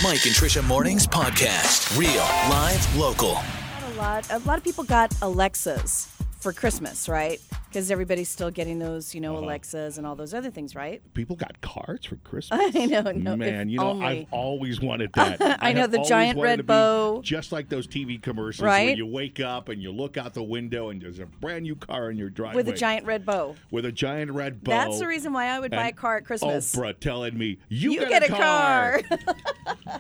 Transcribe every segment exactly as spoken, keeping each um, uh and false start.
Mike and Trisha Mornings podcast. Real, live, local. A lot, a lot of people got Alexas for Christmas, right? Because everybody's still getting those, you know, uh-huh. Alexas and all those other things, right? People got cars for Christmas. I know, no, man. You know, only. I've always wanted that. I, I know the giant red bow, just like those T V commercials, right? Where you wake up and you look out the window and there's a brand new car in your driveway with a giant red bow. With a giant red bow. That's the reason why I would buy a car at Christmas. Oprah telling me you, you get, get a, a car. car.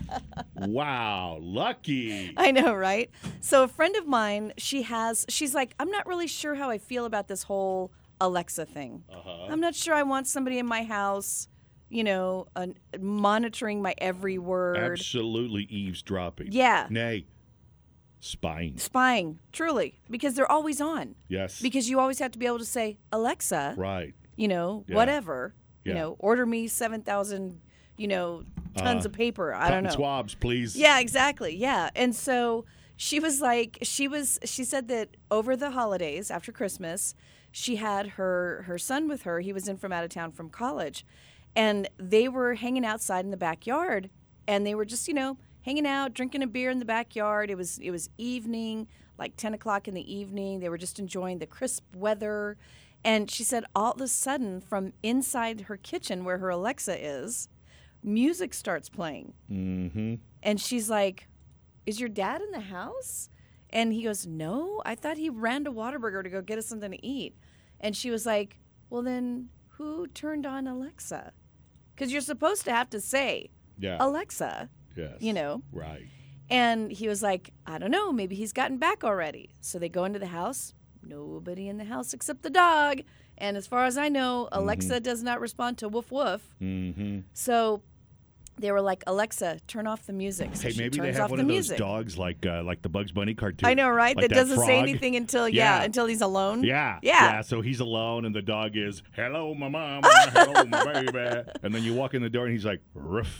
Wow, lucky. I know, right? So a friend of mine, she has. She's like, I'm not really sure how I feel about this whole Alexa thing. Uh-huh. I'm not sure I want somebody in my house, you know, uh, monitoring my every word. Absolutely eavesdropping. Yeah. Nay, spying. Spying, truly, because they're always on. Yes. Because you always have to be able to say, Alexa, right. you know, yeah. whatever, yeah. you know, order me seven thousand, you know, tons uh, of paper. I don't know. Swabs, please. Yeah, exactly. Yeah. And so she was like, she was, she said that over the holidays after Christmas, she had her, her son with her. He was in from out of town from college. And they were hanging outside in the backyard. And they were just, you know, hanging out, drinking a beer in the backyard. It was it was evening, like ten o'clock in the evening. They were just enjoying the crisp weather. And she said all of a sudden, from inside her kitchen where her Alexa is, music starts playing. Mm-hmm. And she's like, is your dad in the house? And he goes, no, I thought he ran to Whataburger to go get us something to eat. And she was like, well, then who turned on Alexa? Because you're supposed to have to say, yeah. Alexa, yes. you know. Right. And he was like, I don't know, maybe he's gotten back already. So they go into the house. Nobody in the house except the dog. And as far as I know, Alexa mm-hmm. does not respond to woof woof. Mm-hmm. So they were like, Alexa, turn off the music. So hey, maybe they turns have off one the of music. those dogs like uh, like the Bugs Bunny cartoon. I know, right? Like that, that doesn't frog. say anything until yeah, yeah, until he's alone. Yeah. yeah, yeah. So he's alone, and the dog is, "Hello, my mama. Hello, my baby." And then you walk in the door, and he's like, "Ruff."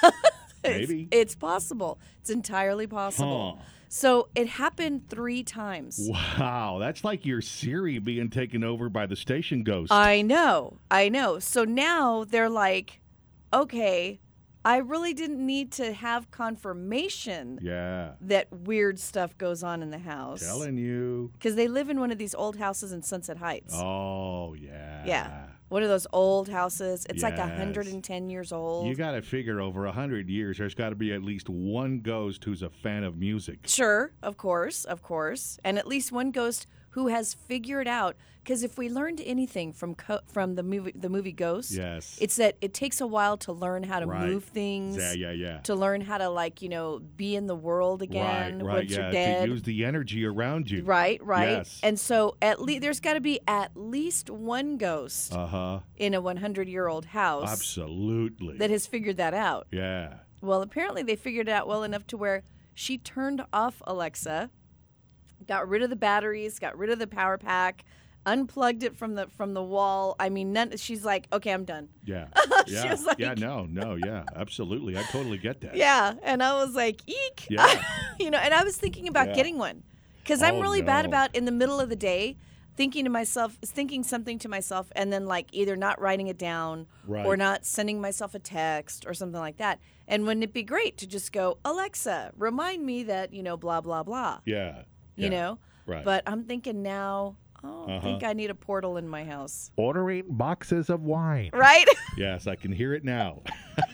Maybe it's, it's possible. It's entirely possible. Huh. So it happened three times. Wow, that's like your Siri being taken over by the station ghost. I know, I know. So now they're like, okay, I really didn't need to have confirmation yeah. that weird stuff goes on in the house. Telling you. Because they live in one of these old houses in Sunset Heights. Oh, yeah. Yeah. One of those old houses. It's yes. like one hundred ten years old. You got to figure over one hundred years, there's got to be at least one ghost who's a fan of music. Sure, of course, of course. And at least one ghost who has figured out, because if we learned anything from co- from the movie the movie Ghost, yes. it's that it takes a while to learn how to right. move things. Yeah, yeah, yeah. To learn how to, like, you know, be in the world again right, right, once yeah. you're dead. To use the energy around you. Right, right. Yes. And so at least there's got to be at least one ghost uh-huh. in a one hundred year old house. Absolutely. That has figured that out. Yeah. Well, apparently they figured it out well enough to where she turned off Alexa, got rid of the batteries, got rid of the power pack, unplugged it from the from the wall. I mean, none, she's like, okay, I'm done. Yeah. she yeah. was like, yeah, no, no, yeah, absolutely. I totally get that. Yeah, and I was like, eek. Yeah. you know, and I was thinking about yeah. getting one because I'm oh, really no. bad about in the middle of the day thinking to myself, thinking something to myself, and then like either not writing it down right. or not sending myself a text or something like that. And wouldn't it be great to just go, Alexa, remind me that, you know, blah, blah, blah. Yeah. You yeah. know? Right. But I'm thinking now, oh, I uh-huh. think I need a portal in my house. Ordering boxes of wine. Right? Yes, I can hear it now.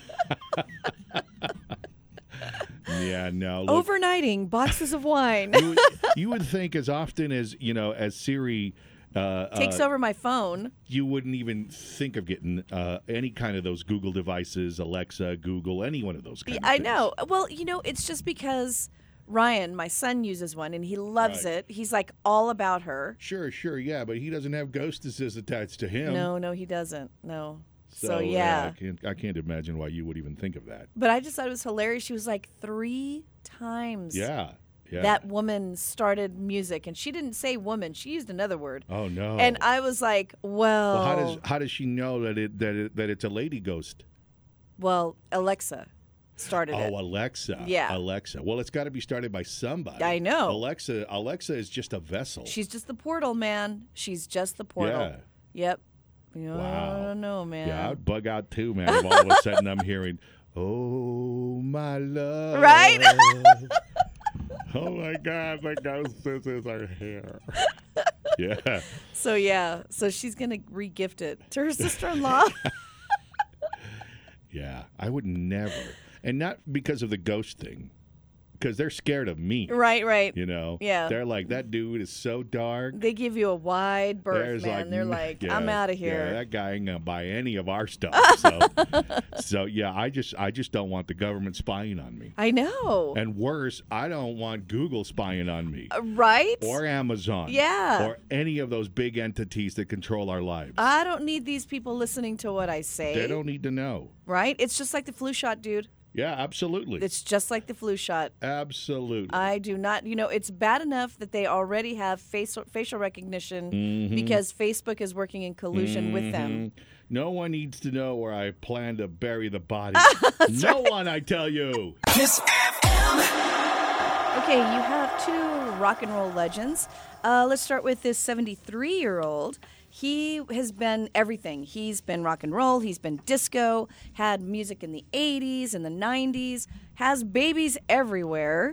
yeah, no. Look, Overnighting boxes of wine. you, would, you would think as often as, you know, as Siri uh, takes uh, over my phone, you wouldn't even think of getting uh, any kind of those Google devices, Alexa, Google, any one of those kind I of things. know. Well, you know, it's just because Ryan, my son, uses one and he loves right. it. He's like all about her. Sure, sure, yeah, but he doesn't have ghostesses attached to him. No, no, he doesn't. No. So, So, uh, yeah. I, can't, I can't imagine why you would even think of that. But I just thought it was hilarious. She was like three times. Yeah, yeah. That woman started music, and she didn't say woman. She used another word. Oh no! And I was like, well, well, how does how does she know that it that it, that it's a lady ghost? Well, Alexa started oh, it. Alexa. Yeah. Alexa. Well, it's got to be started by somebody. I know. Alexa. Alexa is just a vessel. She's just the portal, man. She's just the portal. Yeah. Yep. Yeah, Wow. I don't know, man. Yeah, I'd bug out too, man. If all of a sudden I'm hearing, Oh, my love. Right? Oh, my God. The ghostesses are here. Yeah. So, yeah. So she's going to re-gift it to her sister-in-law. Yeah. I would never. And not because of the ghost thing. Because they're scared of me. Right, right. You know? Yeah. They're like, that dude is so dark. They give you a wide berth, There's man. like, They're n- like, yeah, I'm out of Yeah, here. that guy ain't gonna buy any of our stuff. So, so yeah, I just, I just don't want the government spying on me. I know. And worse, I don't want Google spying on me, Uh, right? or Amazon, Yeah. or any of those big entities that control our lives. I don't need these people listening to what I say. They don't need to know. Right? It's just like the flu shot, dude. Yeah, absolutely, It's just like the flu shot. absolutely. I do not, you know, it's bad enough that they already have facial facial recognition Mm-hmm. because Facebook is working in collusion with them. Mhm. No one needs to know where I plan to bury the body. No one, I tell you. Kiss F M. Okay, you have two rock and roll legends. Uh, let's start with this seventy-three-year-old. He has been everything. He's been rock and roll. He's been disco, had music in the eighties and the nineties, has babies everywhere.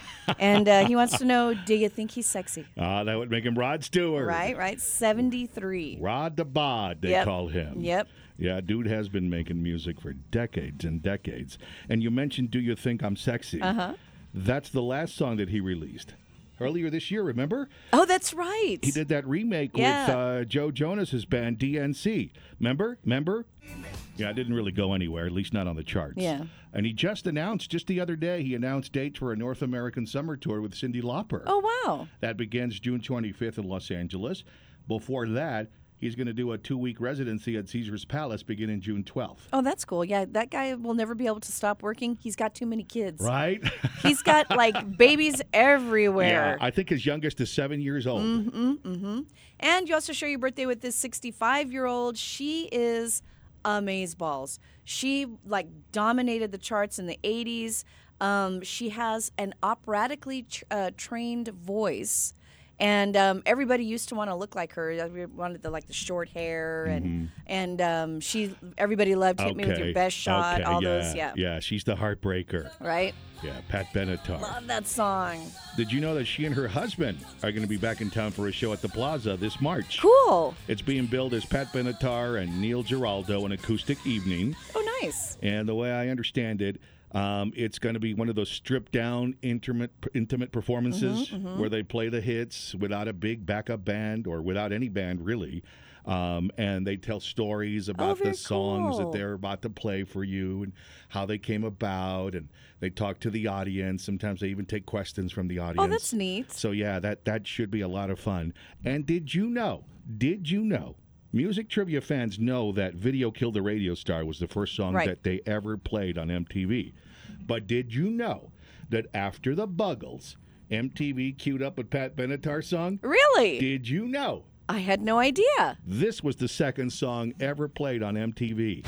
And uh, he wants to know, do you think he's sexy? Ah, that would make him Rod Stewart. Right, right. seventy-three. Rod the Bod, they Yep. call him. Yep. Yeah, dude has been making music for decades and decades. And you mentioned Do You Think I'm Sexy? Uh-huh. That's the last song that he released. Earlier this year, remember? Oh, that's right. He did that remake Yeah. with uh, Joe Jonas's band D N C. Remember? Remember? Yeah, it didn't really go anywhere, at least not on the charts. Yeah. And he just announced, just the other day, he announced dates for a North American summer tour with Cyndi Lauper. Oh, wow. That begins June twenty-fifth in Los Angeles. Before that, he's going to do a two-week residency at Caesar's Palace beginning June twelfth. Oh, that's cool. Yeah, that guy will never be able to stop working. He's got too many kids. Right? He's got, like, babies everywhere. Yeah, I think his youngest is seven years old. Mm-hmm. And you also share your birthday with this sixty-five-year-old. She is amazeballs. She, like, dominated the charts in the eighties. Um, she has an operatically tr- uh, trained voice. And um, everybody used to want to look like her. Everybody wanted the like the short hair, and and um, she. Everybody loved "Hit Me with Your Best Shot." Okay, all yeah, those, yeah, Yeah, she's the heartbreaker. right. Yeah, Pat Benatar. Love that song. Did you know that she and her husband are going to be back in town for a show at the Plaza this March? Cool. It's being billed as Pat Benatar and Neil Giraldo, an acoustic evening. Oh, nice. And the way I understand it, um, it's going to be one of those stripped down intimate intimate performances Mm-hmm, where they play the hits without a big backup band or without any band really. Um, and they tell stories about very the songs cool. that they're about to play for you and how they came about. And they talk to the audience. Sometimes they even take questions from the audience. Oh, that's neat. So yeah, that that should be a lot of fun. And did you know? Did you know? Music trivia fans know that "Video Killed the Radio Star" was the first song Right. that they ever played on M T V. But did you know that after the Buggles, M T V queued up a Pat Benatar song? Really? Did you know I had no idea. this was the second song ever played on M T V?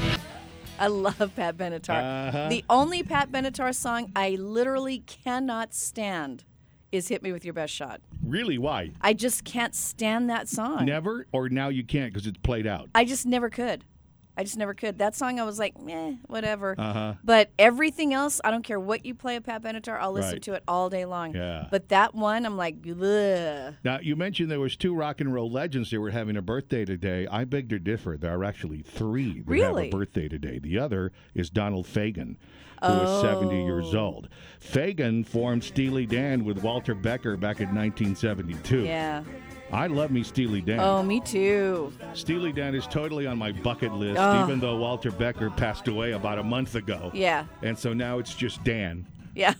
I love Pat Benatar. Uh-huh. The only Pat Benatar song I literally cannot stand is "Hit Me with Your Best Shot." Really? Why? I just can't stand that song. Never? Or now you can't because it's played out? I just never could. I just never could. That song, I was like, meh, whatever. Uh-huh. But everything else, I don't care what you play of Pat Benatar, I'll listen Right. to it all day long. Yeah. But that one, I'm like, ugh. Now, you mentioned there was two rock and roll legends that were having a birthday today. I beg to differ. There are actually three that have Really? a birthday today. The other is Donald Fagen, who is seventy years Oh. old. Fagen formed Steely Dan with Walter Becker back in nineteen seventy-two. Yeah. I love me Steely Dan. Oh, me too. Steely Dan is totally on my bucket list, Oh. even though Walter Becker passed away about a month ago. Yeah. And so now it's just Dan. Yeah.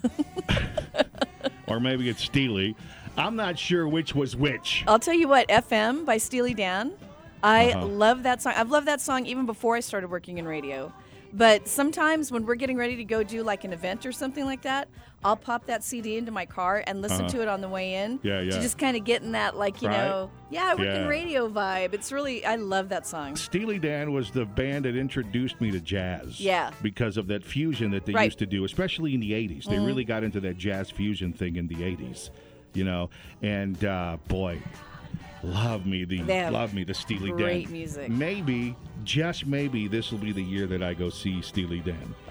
Or maybe it's Steely. I'm not sure which was which. I'll tell you what, F M by Steely Dan, I Uh-huh. love that song. I've loved that song even before I started working in radio. But sometimes when we're getting ready to go do like an event or something like that, I'll pop that C D into my car and listen Uh-huh. to it on the way in. Yeah, yeah. To just kind of get in that, like, you Right. know, yeah, working Yeah. radio vibe. It's really, I love that song. Steely Dan was the band that introduced me to jazz. Yeah. Because of that fusion that they Right. used to do, especially in the eighties. They really got into that jazz fusion thing in the eighties, you know. And uh, boy, love me the They have love me the Steely Dan. great music. Maybe, just maybe, this will be the year that I go see Steely Dan. Oh.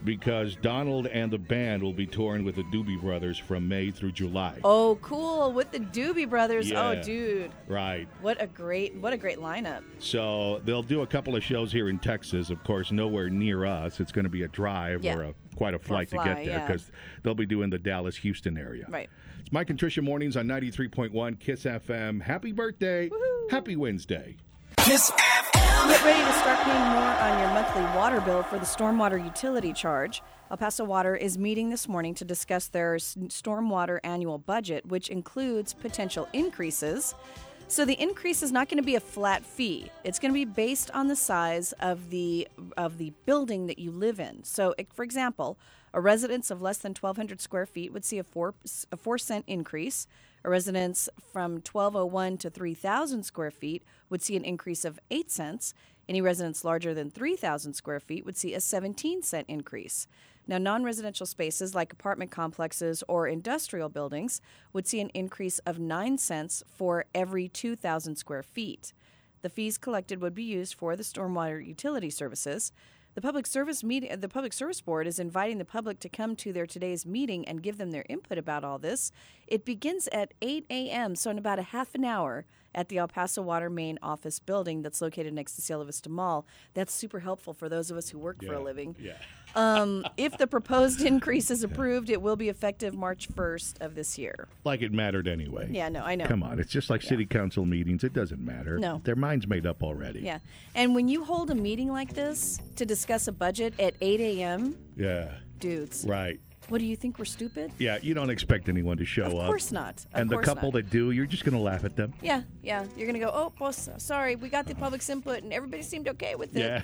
because Donald and the band will be touring with the Doobie Brothers from May through July. Oh, cool. With the Doobie Brothers. Yeah. Oh, dude. Right. What a great what a great lineup. So they'll do a couple of shows here in Texas, of course, nowhere near us. It's going to be a drive Yeah. or a, quite a flight fly, to get there yeah. because they'll be doing the Dallas-Houston area. Right. It's Mike and Tricia Mornings on ninety-three point one KISS F M. Happy birthday. Woohoo. Happy Wednesday. Kiss F M. Get ready to start paying more on your monthly water bill for the stormwater utility charge. El Paso Water is meeting this morning to discuss their s- stormwater annual budget, which includes potential increases. So the increase is not going to be a flat fee. It's going to be based on the size of the of the building that you live in. So, e- for example, a residence of less than twelve hundred square feet would see a four a four cent increase. A residence from twelve oh one to three thousand square feet would see an increase of eight cents. Any residence larger than three thousand square feet would see a seventeen cent increase. Now, non-residential spaces like apartment complexes or industrial buildings would see an increase of nine cents for every two thousand square feet. The fees collected would be used for the stormwater utility services. The Public Service meeting, the Public Service Board is inviting the public to come to their today's meeting and give them their input about all this. It begins at eight a.m., so in about a half an hour at the El Paso Water main office building that's located next to Cielo Vista Mall. That's super helpful for those of us who work for a living. Yeah. Um, if the proposed increase is approved, it will be effective March first of this year. Like it mattered anyway. Yeah, no, I know. Come on. It's just like city council meetings. It doesn't matter. No. Their mind's made up already. Yeah. And when you hold a meeting like this to discuss a budget at eight a.m., Yeah. dudes, Right. what do you think, we're stupid? Yeah, you don't expect anyone to show up. Of course not. Of and the course couple not. that do, you're just going to laugh at them. Yeah, yeah. You're going to go, oh, boss, sorry, we got the public's input and everybody seemed okay with it. Yeah.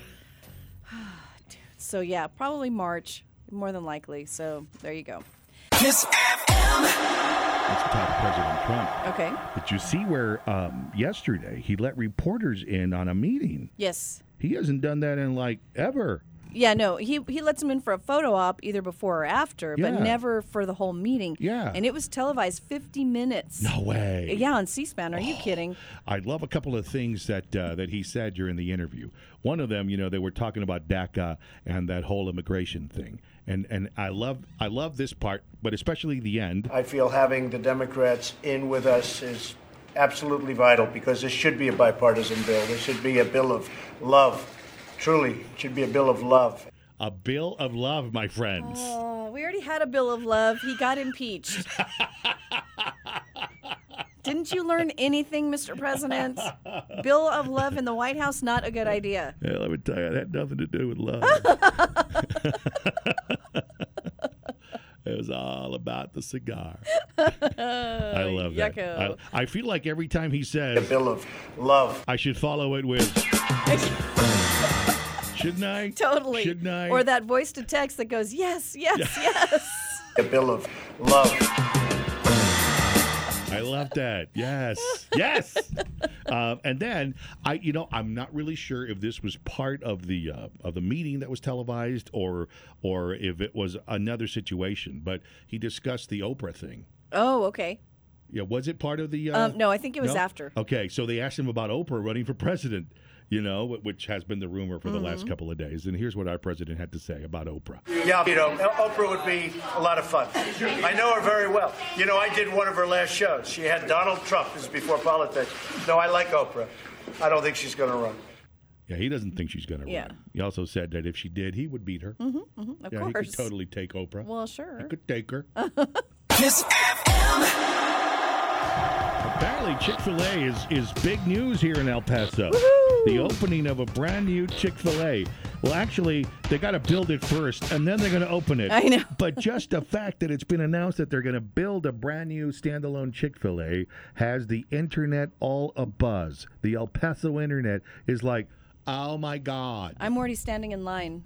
So, yeah, probably March, more than likely. So, there you go. Kiss F M. Let's talk President Trump. Okay. Did you see where um, yesterday he let reporters in on a meeting? Yes. He hasn't done that in like ever. Yeah, no, he he lets them in for a photo op either before or after, Yeah. but never for the whole meeting. Yeah. And it was televised fifty minutes. No way. Yeah, on C-SPAN. Are you kidding? I love a couple of things that uh, that he said during the interview. One of them, you know, they were talking about DACA and that whole immigration thing, and and I love I love this part, but especially the end. I feel having the Democrats in with us is absolutely vital because this should be a bipartisan bill. This should be a bill of love. Truly, it should be a bill of love. A bill of love, my friends. Oh, we already had a bill of love. He got impeached. Didn't you learn anything, Mister President? Bill of love in the White House, not a good idea. Yeah, let me tell you, that had nothing to do with love. It was all about the cigar. I love that. yucko. I, I feel like every time he A says, bill of love. I should follow it with, shouldn't I? Totally. Shouldn't I? Or that voice to text that goes, yes, yes, yes. A bill of love. I love that. Yes, yes. Uh, and then I, you know, I'm not really sure if this was part of the uh, of the meeting that was televised, or or if it was another situation. But he discussed the Oprah thing. Oh, okay. Yeah, was it part of the? Uh, Um, no, I think it was no? after. Okay, so they asked him about Oprah running for president. You know, wh- which has been the rumor for the Mm-hmm. last couple of days. And here's what our president had to say about Oprah. Yeah, you know, Oprah would be a lot of fun. I know her very well. You know, I did one of her last shows. She had Donald Trump. This is before politics. No, I like Oprah. I don't think she's going to run. Yeah, he doesn't think she's going to Yeah. run. He also said that if she did, he would beat her. Of yeah, he course. could totally take Oprah. Well, sure. He could take her. Kiss F M. Apparently, Chick-fil-A is, is big news here in El Paso. The opening of a brand new Chick-fil-A. Well, actually, they got to build it first, and then they're going to open it. I know. But just the fact that it's been announced that they're going to build a brand new standalone Chick-fil-A has the internet all abuzz. The El Paso internet is like, oh, my God. I'm already standing in line.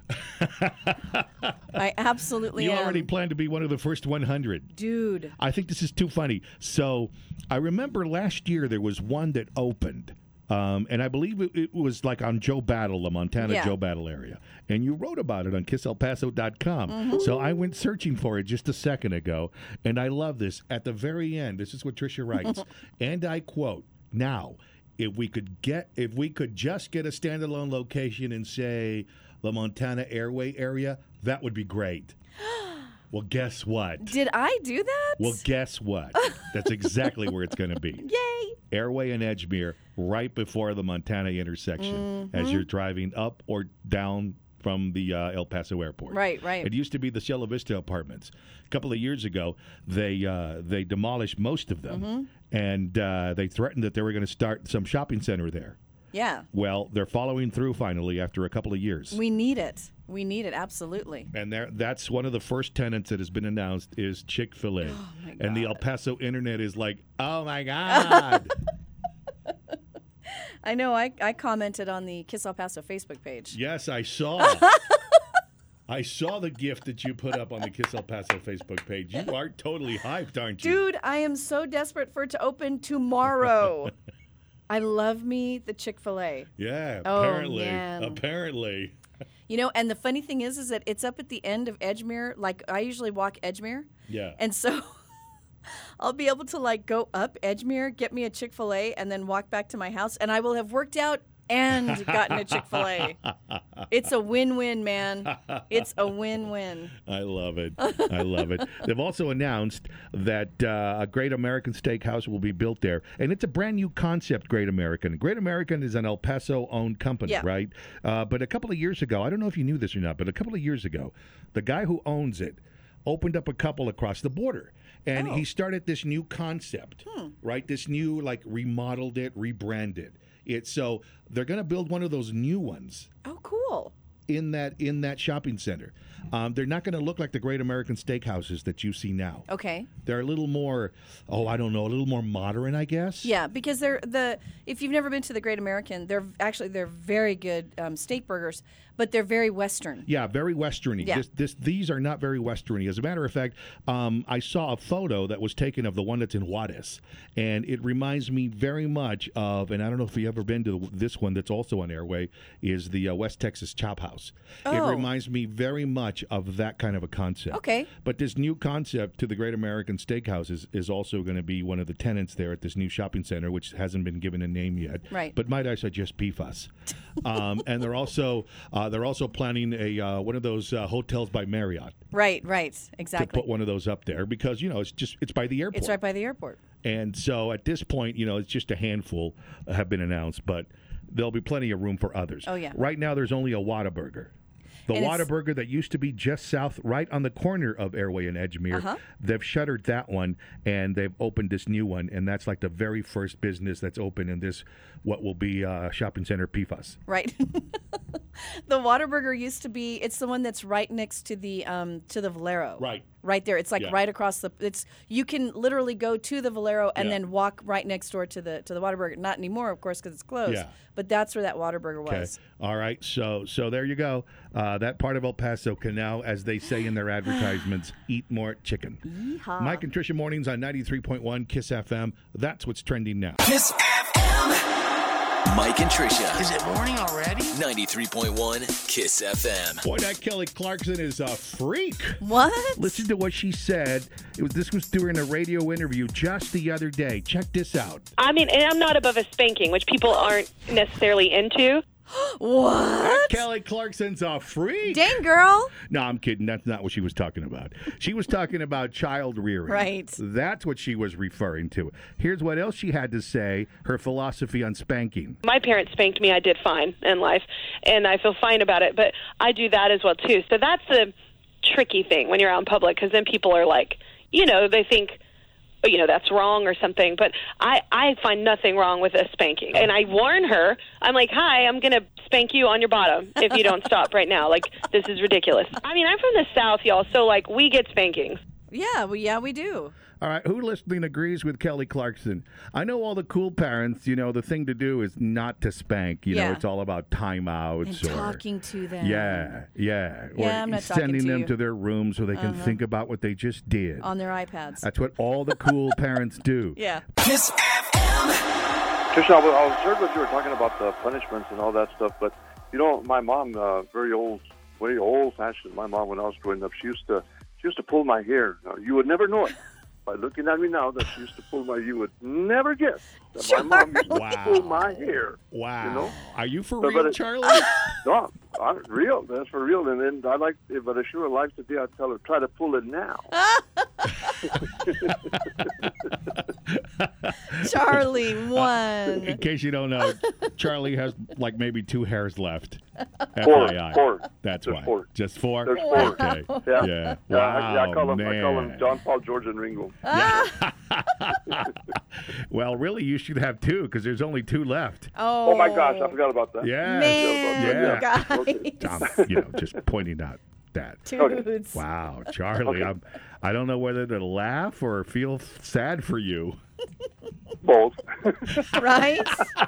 I absolutely You am. already plan to be one of the first one hundred. Dude. I think this is too funny. So I remember last year there was one that opened. Um, and I believe it, it was like on Joe Battle, the Montana Yeah. Joe Battle area. And you wrote about it on kiss el paso dot com. Mm-hmm. So I went searching for it just a second ago. And I love this. At the very end, this is what Tricia writes. And I quote, now, if we could get, if we could just get a standalone location in, say, the Montana Airway area, that would be great. Well, guess what? Did I do that? Well, guess what? That's exactly where it's going to be. Yay! Airway and Edgemere, right before the Montana intersection, Mm-hmm. as you're driving up or down from the uh, El Paso airport. Right, right. It used to be the Cielo Vista apartments. A couple of years ago, they uh, they demolished most of them, Mm-hmm. and uh, they threatened that they were going to start some shopping center there. Yeah. Well, they're following through finally after a couple of years. We need it. We need it, absolutely. And there, that's one of the first tenants that has been announced is Chick-fil-A. Oh, my and the God. El Paso internet is like, oh, my God. I know, I, I commented on the Kiss El Paso Facebook page. Yes, I saw. I saw the gift that you put up on the Kiss El Paso Facebook page. You are totally hyped, aren't you? Dude, I am so desperate for it to open tomorrow. I love me the Chick-fil-A. Yeah, Oh, apparently. man. Apparently. You know, and the funny thing is, is that it's up at the end of Edgemere. Like, I usually walk Edgemere. Yeah. And so I'll be able to, like, go up Edgemere, get me a Chick-fil-A, and then walk back to my house, and I will have worked out and gotten a Chick-fil-A. It's a win-win, man. It's a win-win. I love it. I love it. They've also announced that uh, a Great American Steakhouse will be built there, and it's a brand new concept. Great American. Great American is an El Paso-owned company, Yeah. right? Uh, but a couple of years ago, I don't know if you knew this or not, but a couple of years ago, the guy who owns it opened up a couple across the border. And Oh. he started this new concept, Hmm. right? This new, like, remodeled it, rebranded it. So they're going to build one of those new ones Oh, cool. in that in that shopping center. Um, they're not going to look like the Great American Steakhouses that you see now. Okay. They're a little more, oh, I don't know, a little more modern, I guess. Yeah, because they're the. If you've never been to the Great American, they're actually they're very good um, steak burgers, but they're very Western. Yeah, very Westerny. Yeah. This, this, these are not very Westerny. As a matter of fact, um, I saw a photo that was taken of the one that's in Juarez, and it reminds me very much of, and I don't know if you've ever been to this one that's also on Airway, is the uh, West Texas Chop House. It Oh. reminds me very much of that kind of a concept. Okay. But this new concept to the Great American Steakhouse is, is also going to be one of the tenants there at this new shopping center, which hasn't been given a name yet. Right. But might I suggest P F A S. um, and they're also uh, they're also planning a uh, one of those uh, hotels by Marriott Right, right, to exactly. put one of those up there because you know it's just it's by the airport. It's right by the airport. And so at this point, you know, it's just a handful have been announced, but there'll be plenty of room for others. Oh, yeah. Right now, there's only a Whataburger. The And it's- Whataburger that used to be just south, right on the corner of Airway and Edgemere, Uh-huh. they've shuttered that one and they've opened this new one, and that's like the very first business that's open in this what will be uh, shopping center P F A S. Right. The Whataburger used to be. It's the one that's right next to the um to the Valero. Right. Right there. It's like Yeah. right across the. It's you can literally go to the Valero and Yeah. then walk right next door to the to the Whataburger. Not anymore, of course, because it's closed. Yeah. But that's where that Whataburger Okay. was. All right. So so there you go. Uh, that part of El Paso can now, as they say in their advertisements, eat more chicken. Yeehaw. Mike and Tricia mornings on ninety-three point one Kiss F M. That's what's trending now. Kiss F M. Mike and Tricia. Is it morning already? ninety-three point one Kiss F M. Boy, that Kelly Clarkson is a freak. What? Listen to what she said. It was this was during a radio interview just the other day. Check this out. I mean, and I'm not above a spanking, which people aren't necessarily into. What? Kelly Clarkson's a freak. Dang, girl. No, I'm kidding. That's not what she was talking about. She was talking about child rearing. Right. That's what she was referring to. Here's what else she had to say, her philosophy on spanking. My parents spanked me. I did fine in life, and I feel fine about it. But I do that as well, too. So that's the tricky thing when you're out in public, because then people are like, you know, they think, you know, that's wrong or something. But I, I find nothing wrong with a spanking. And I warn her, I'm like, hi, I'm going to spank you on your bottom if you don't stop right now. Like, this is ridiculous. I mean, I'm from the South, y'all, so, like, we get spankings. Yeah, well, yeah, we do. All right, who listening agrees with Kelly Clarkson? I know all the cool parents, you know, the thing to do is not to spank. You know, Yeah. it's all about timeouts And or talking to them. Yeah, yeah. Yeah, or I'm not talking sending to them you. to their room so they can Uh-huh. think about what they just did. On their iPads. That's what all the cool parents do. Yeah. Kiss F M. Tricia, I was, I was heard what you were talking about the punishments and all that stuff, but you know, my mom, uh, very old, very old-fashioned. My mom, when I was growing up, she used to, she used to pull my hair. Now, you would never know it by looking at me now that she used to pull my. You would never guess that my mom used to Wow. pull my hair. Wow. You know? Are you for But- real, but it- Charlie? No, I'm real. That's for real. And then I like, if I she were alive today, I'd tell her, try to pull it now. Charlie won. In case you don't know, Charlie has like maybe two hairs left. Four, F Y I. four. That's There's why. four. Just four? There's four. Okay. Yeah. Yeah. Yeah, I, Wow, yeah, I call him. I call him man. John, Paul, George, and Ringo. Well, really, you should have two because there's only two left. Oh, Oh my gosh, I forgot about that. Yeah. Man, Yeah. guys. Okay. I'm, you know, just pointing out that. Dudes. Wow, Charlie, I'm, I don't know whether to laugh or feel sad for you. Both. Right?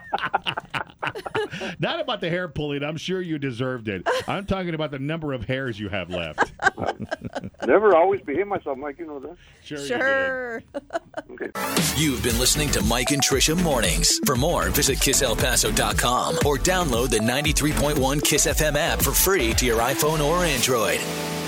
Not about the hair pulling. I'm sure you deserved it. I'm talking about the number of hairs you have left. Never always behave myself, Mike. You know that. Sure. you Sure. Okay. You've been listening to Mike and Trisha Mornings. For more, visit kiss el paso dot com or download the ninety-three point one Kiss F M app for free to your iPhone or Android.